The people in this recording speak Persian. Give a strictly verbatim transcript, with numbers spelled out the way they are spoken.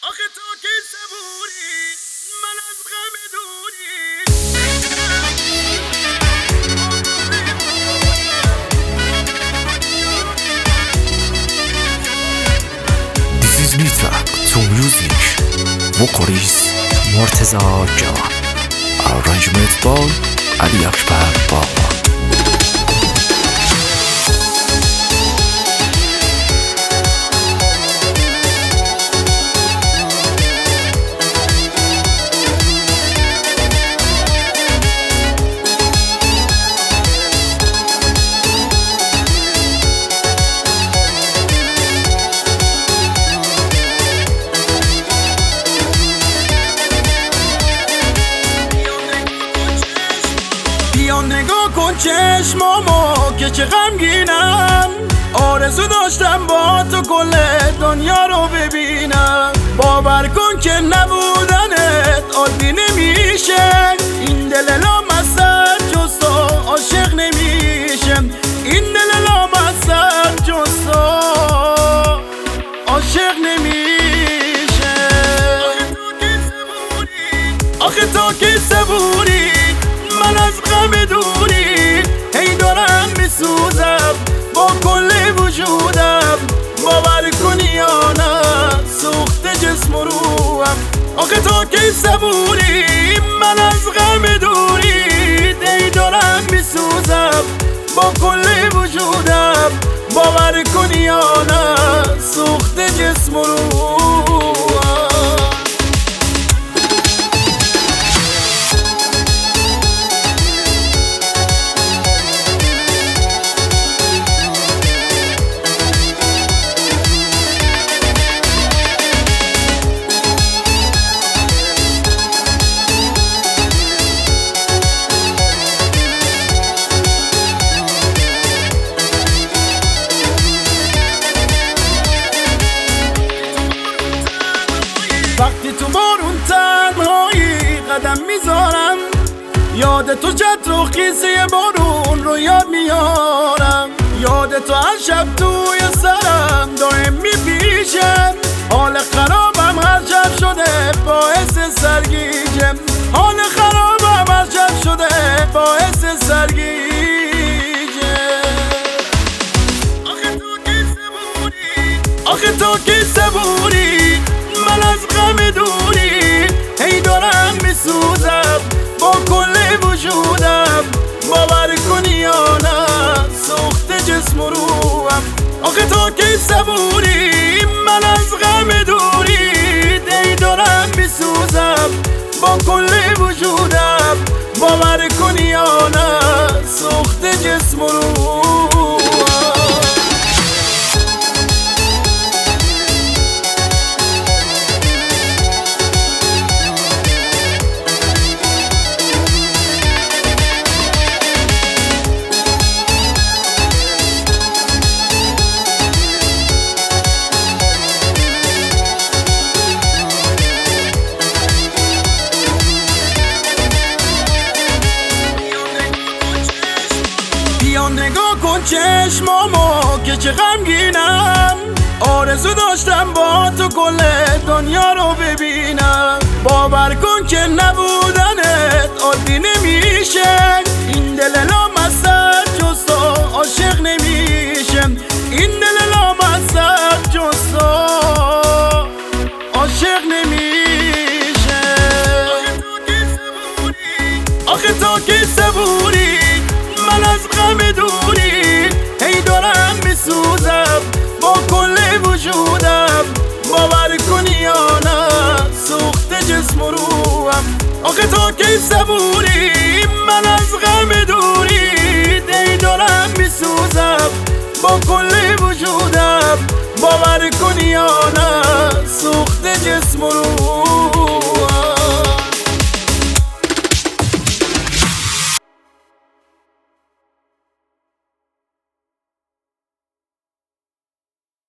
آخه تو که صبوری من از غم دوری. This is Mita to music vocalist مرتضی جوان. Arrangement by علی اکبر بابا. بیا نگاه کن چشمامو که چه غمگینم. آرزو داشتم با تو کل دنیا رو ببینم. باور کن که نبودنت عادی نمیشه. این دل لامصب جز تو عاشق نمیشه. این دل لامصب جز تو عاشق نمیشه. آخه تو که صبوری من از غم دوری. هی دارم میسوزم با کل وجودم. باور کنی یا نه سوخت جسم و روحم. آخه تو که صبوری من از غم دوری. هی دارم میسوزم با کل وجودم. باور کنی یا نه سوخت جسم و روحم. وقتی تو بارون تنهایی قدم میذارم. یاد تو چتر و خیسه بارون رو یاد میارم. یاد تو هر شب توی سرم دائم میپیشم. حال خرابم هر شب شده باعث سرگیجم. حال خرابم هر شب شده باعث سرگیجم. آخه تو که صبوری آخه تو که صبوری من از غم دوری. هی دارم میسوزم با کل وجودم. باور کنی یا نه سوخت جسم و روحم. آخه تو که صبوری من از غم دوری. هی دارم میسوزم با کل وجودم. باور کنی یا نه سوخت جسم و روحم. بیا نگاه کن چشمامو که چه غمگینم. آرزو داشتم با تو کل دنیا رو ببینم. باور کن که نبودنت عادی نمیشه. این دل لامصب جز تو عاشق نمیشه. این دل لامصب جز تو عاشق نمیشه. آخه تو که صبوری من از غم دوری. هی دارم میسوزم با کل وجودم. باور کنی یا نه سوخت جسم و روحم. آخه تو که صبوری من از غم دوری. هی دارم میسوزم با کل وجودم. باور کنی یا نه سوخت جسم و روحم.